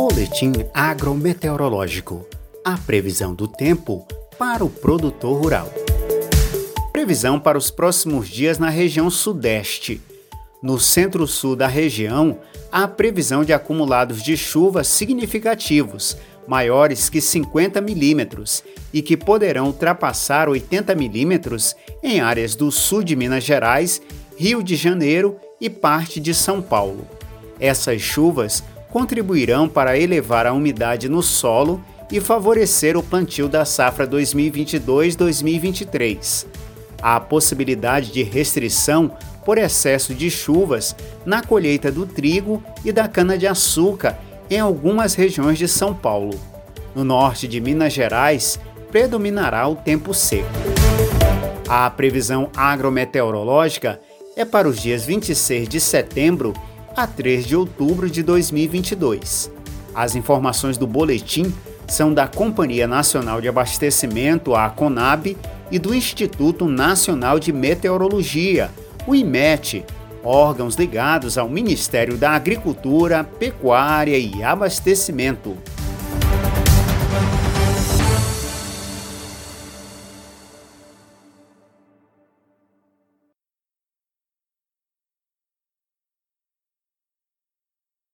Boletim agrometeorológico. A previsão do tempo para o produtor rural. Previsão para os próximos dias na região sudeste. No centro-sul da região, há previsão de acumulados de chuva significativos, maiores que 50 milímetros, e que poderão ultrapassar 80 milímetros em áreas do sul de Minas Gerais, Rio de Janeiro e parte de São Paulo. Essas chuvas contribuirão para elevar a umidade no solo e favorecer o plantio da safra 2022-2023. Há possibilidade de restrição por excesso de chuvas na colheita do trigo e da cana-de-açúcar em algumas regiões de São Paulo. No norte de Minas Gerais, predominará o tempo seco. A previsão agrometeorológica é para os dias 26 de setembro a 3 de outubro de 2022. As informações do boletim são da Companhia Nacional de Abastecimento, a CONAB, e do Instituto Nacional de Meteorologia, o IMET, órgãos ligados ao Ministério da Agricultura, Pecuária e Abastecimento.